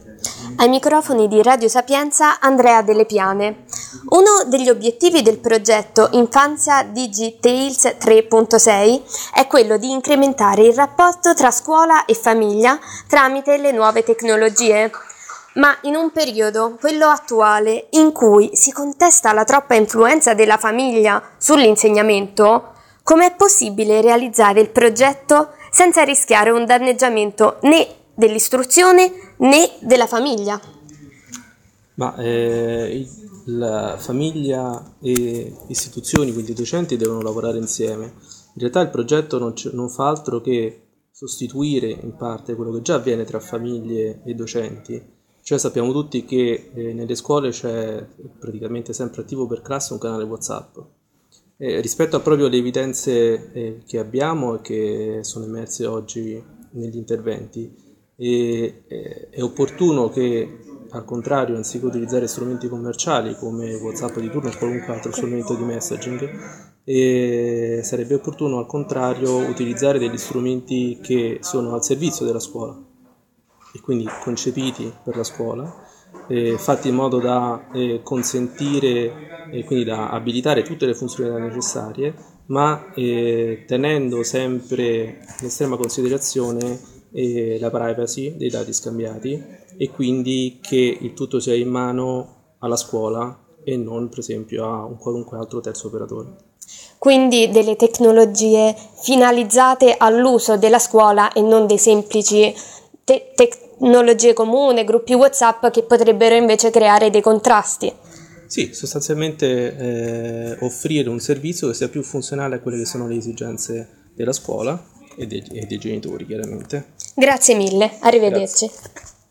Ai microfoni di Radio Sapienza Andrea Delle Piane. Uno degli obiettivi del progetto Infanzia DigiTales 3.6 è quello di incrementare il rapporto tra scuola e famiglia tramite le nuove tecnologie. Ma in un periodo, quello attuale, in cui si contesta la troppa influenza della famiglia sull'insegnamento, com'è possibile realizzare il progetto senza rischiare un danneggiamento né dell'istruzione né della famiglia? La famiglia e istituzioni, quindi i docenti, devono lavorare insieme. In realtà il progetto non fa altro che sostituire in parte quello che già avviene tra famiglie e docenti. Cioè sappiamo tutti che nelle scuole c'è praticamente sempre attivo per classe un canale WhatsApp. Rispetto a proprio le evidenze che abbiamo e che sono emerse oggi negli interventi, è opportuno che, al contrario, anziché utilizzare strumenti commerciali come WhatsApp di turno o qualunque altro strumento di messaging, sarebbe opportuno al contrario utilizzare degli strumenti che sono al servizio della scuola e quindi concepiti per la scuola, fatti in modo da consentire e quindi da abilitare tutte le funzionalità necessarie, ma tenendo sempre in estrema considerazione la privacy dei dati scambiati, e quindi che il tutto sia in mano alla scuola e non per esempio a un qualunque altro terzo operatore. Quindi delle tecnologie finalizzate all'uso della scuola e non dei semplici tecnologie comuni, gruppi WhatsApp che potrebbero invece creare dei contrasti. Sì, sostanzialmente offrire un servizio che sia più funzionale a quelle che sono le esigenze della scuola e dei genitori, chiaramente. Grazie mille, arrivederci. Grazie.